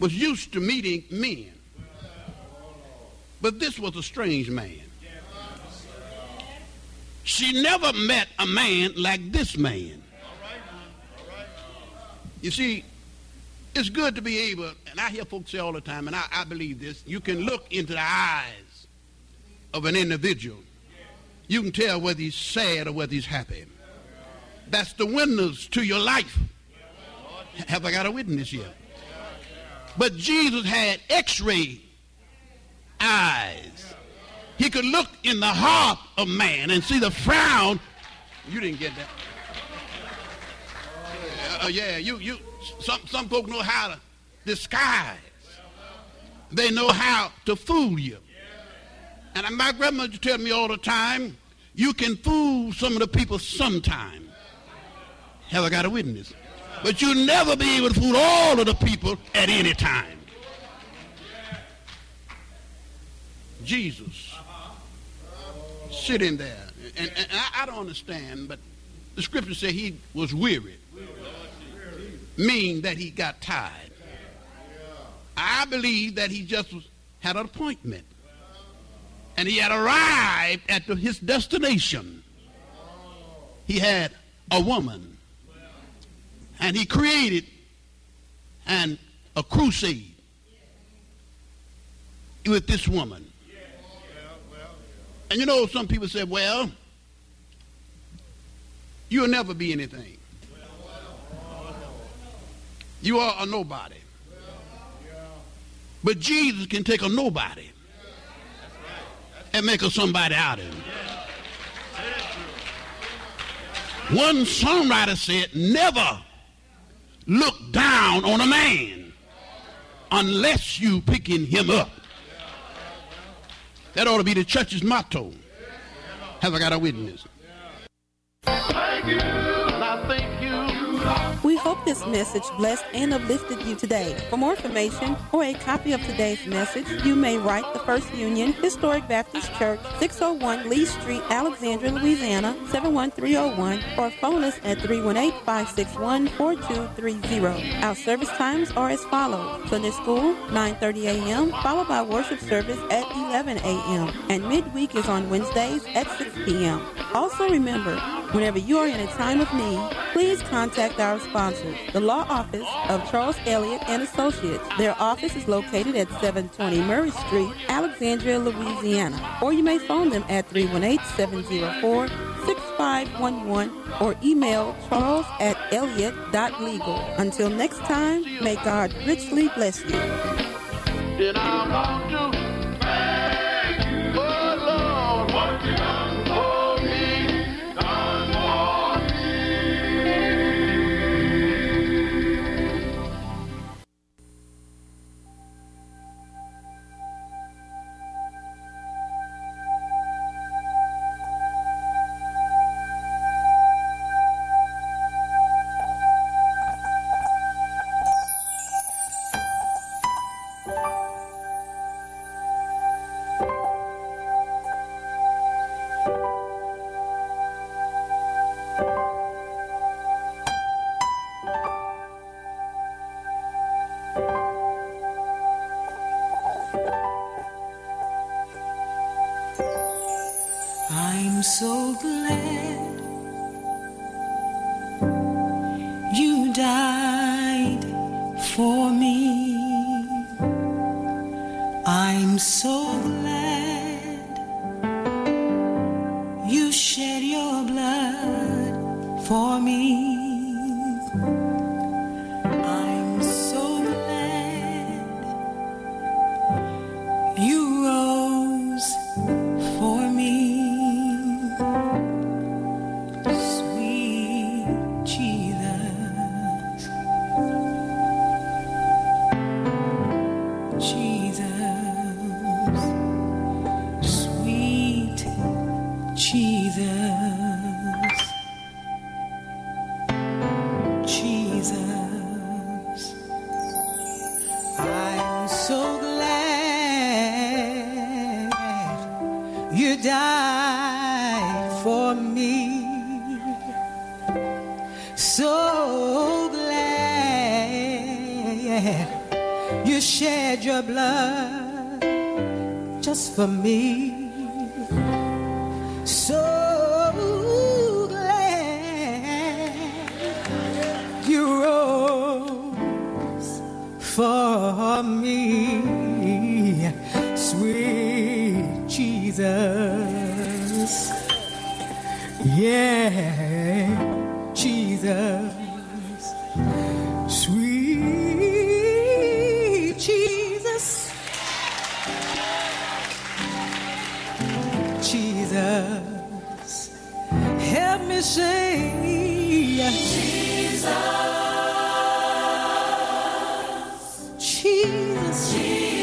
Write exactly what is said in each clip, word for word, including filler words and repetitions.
was used to meeting men. But this was a strange man. She never met a man like this man. You see, it's good to be able, and I hear folks say all the time, and I, I believe this, you can look into the eyes of an individual. You can tell whether he's sad or whether he's happy. That's the windows to your life. Have I got a witness yet? But Jesus had x-ray eyes. He could look in the heart of man and see the frown. You didn't get that. Uh, yeah, you, you, some, some folk know how to disguise. They know how to fool you. And my grandmother used to tell me all the time, you can fool some of the people sometime. Have I got a witness? But you'll never be able to fool all of the people at any time. Jesus sitting there, and, and I, I don't understand, but the scripture said he was weary, meaning that he got tired. I believe that he just was, had an appointment, and he had arrived at the, his destination. He had a woman, and he created an, a crusade with this woman. And you know, some people say, well, you'll never be anything. You are a nobody. But Jesus can take a nobody and make a somebody out of him. One songwriter said, never look down on a man unless you picking him up. That ought to be the church's motto. Have I got a witness? Thank you. I thank you. We hope this message blessed and uplifted you today. For more information or a copy of today's message, you may write the First Union Historic Baptist Church, six oh one Lee Street, Alexandria, Louisiana, seven one three oh one, or phone us at three one eight, five six one, four two three zero. Our service times are as follows. Sunday school, nine thirty a.m., followed by worship service at eleven a.m., and midweek is on Wednesdays at six p.m. Also remember, whenever you are in a time of need, please contact our sponsors, the Law Office of Charles Elliott and Associates. Their office is located at seven twenty Murray Street, Alexandria, Louisiana. Or you may phone them at three one eight, seven oh four, six five one one or email charles at elliott dot legal. Until next time, may God richly bless you. Did I want to I'm so glad you died for me. I'm so glad you shed your blood for me. I'm so glad you rose for me. Died for me. So glad You shed your blood just for me. So glad you rose for me, sweet Jesus. Yeah, Jesus. Sweet Jesus. Jesus. Help me say Jesus. Jesus.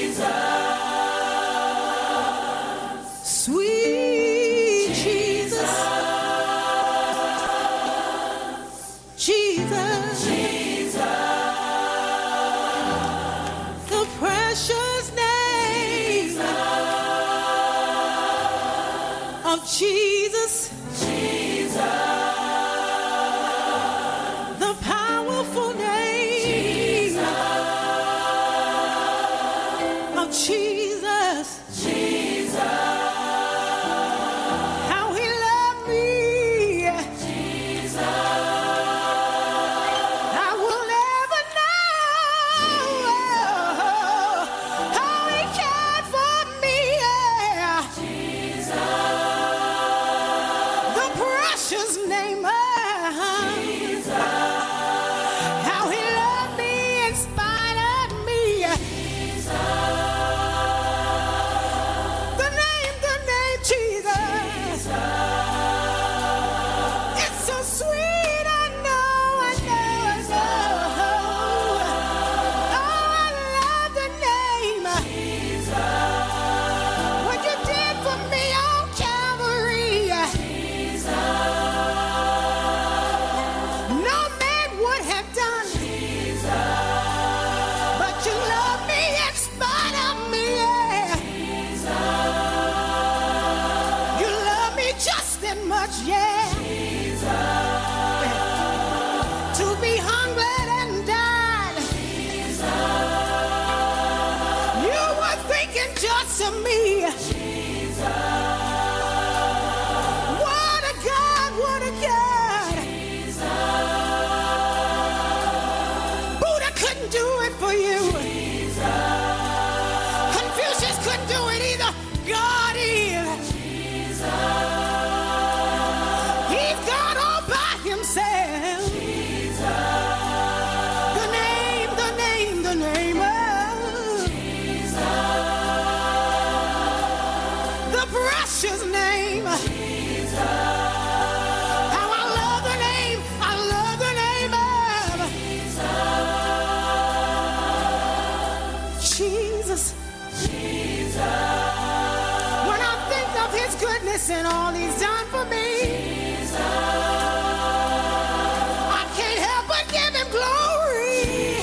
Jesus. Sweet Jesus. Jesus. The precious name of Jesus. The powerful name of Jesus. How he loved me. I will never know how he cared for me. The precious name of how he loved me in spite of me. The name, the name Jesus. It's so sweet, I know, I know, I know. Oh, I love the name. What you did for me on Calvary. No man would have done, but you love me in spite of me. You love me just that much, yeah. To be hungry and died. You were thinking just of me. What a God, what a God. Buddha couldn't do it for you. Confucius couldn't do it either. God is. He's God all by himself. The name, the name, the name of the precious name. How I love the name. I love the name of Jesus. When I think of his goodness and all he's done for me, I can't help but give him glory.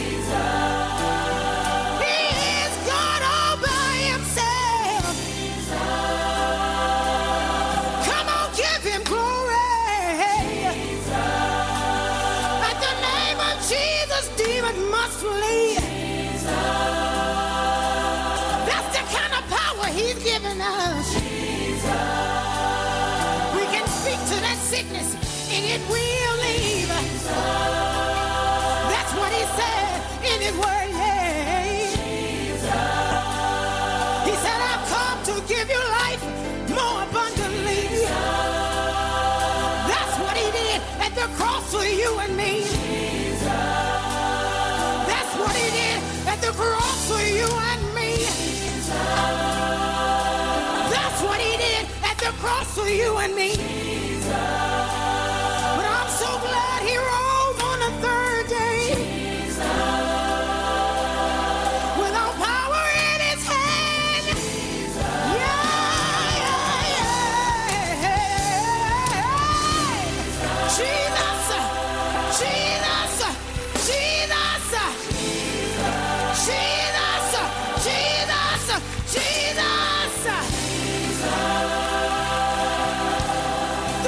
He is God all by himself. Come on, give him glory. At the name of Jesus, demons must flee. That's the kind of power he's given us. We can speak to that sickness and it will leave. That's what he said in his word, yeah. He said, I've come to give you life more abundantly. That's what he did at the cross for you and me. That's what he did at the cross for you and me. That's what he did at the cross for you and me. But I'm so glad he rose on the third day. With all power in his hand. Yeah, yeah, yeah. Jesus, Jesus, Jesus, Jesus, Jesus, Jesus.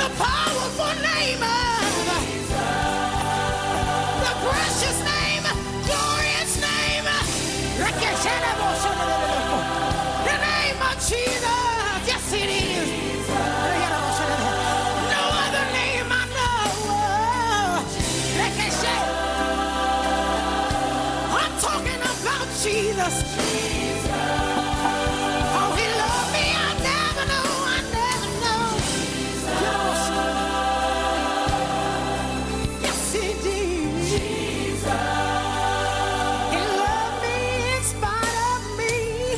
The name of Jesus. Yes, it is. No other name I know. Like I said, I'm talking about Jesus. Oh, he loved me. I never know. I never know. Yes, he did. He loved me in spite of me.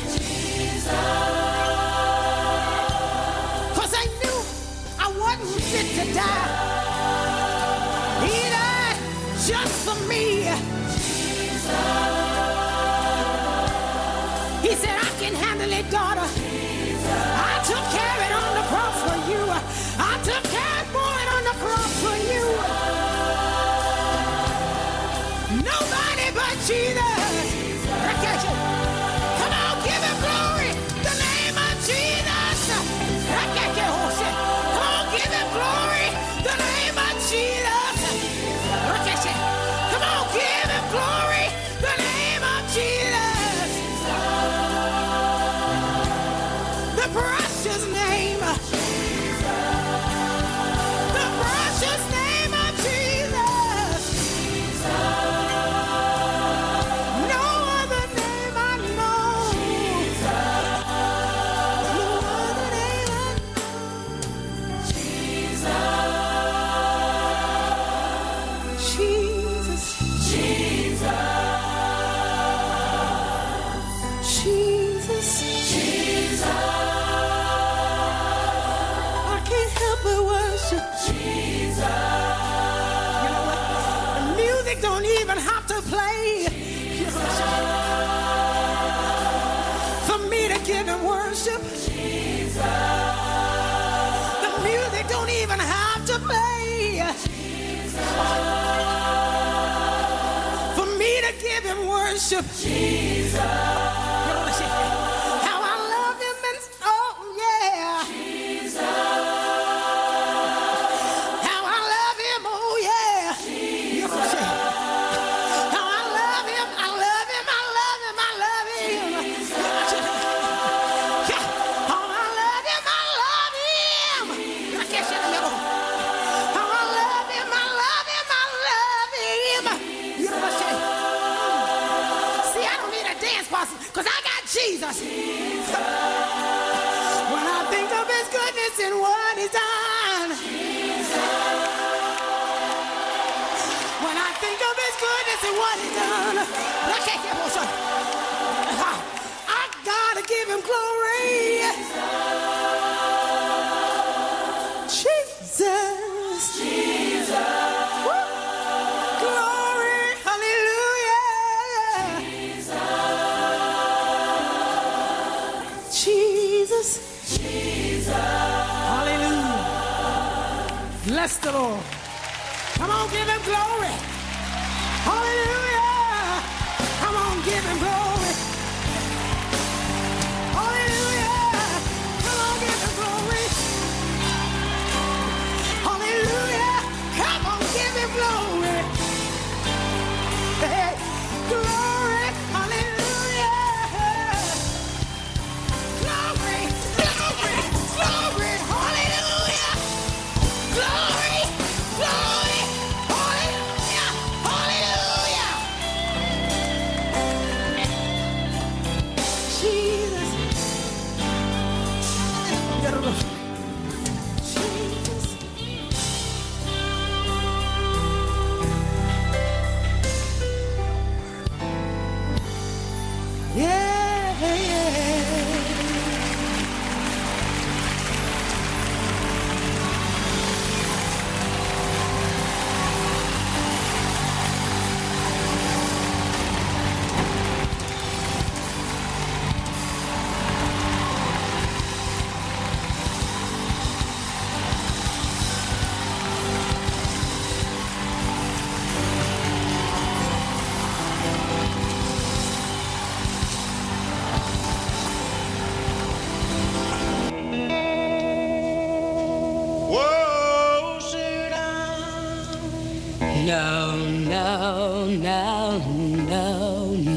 'Cause I knew I wasn't fit to die. He died just for me. He said, I can handle it, daughter. I took care of it on the cross for you. I took care of it on the cross for you. Nobody but Jesus. I got you. Come on, give him glory. The name of Jesus. I got you. Come on, give him glory. The name of Jesus. I got you. Come on, give him glory. The name of Jesus. The precious name. The precious name of Jesus. No other name I know. No other name I know. Jesus. Jesus. I can't help but worship. You know what? The music don't even have to play. For me to give him worship. The music don't even have to play. For me to give him worship. You know what? How I love him and oh yeah. How I love him, oh yeah. You know what? How I love him, I love him, I love him, I love him. You know what? Yeah. How I love him, I love him. I can't say that, yo. How I love him, I love him, I love him. You know what? See, I don't need a dance partner, 'cause I got Jesus. When I think of his goodness and what he's done. When I think of his goodness and what he's done. I can't get more son. I gotta give him glory. Jesus. Woo. Glory. Hallelujah. Jesus. Hallelujah. Bless the Lord. Come on, give him glory. Hallelujah. Come on, give him glory. Hallelujah. Come on, give him glory. Hallelujah. Come on, give him glory. Hey, glory. Hallelujah. Glory, glory, glory, hallelujah. Glory, glory, hallelujah, hallelujah. Jesus. Jesus. Yeah, yeah. No, no, no.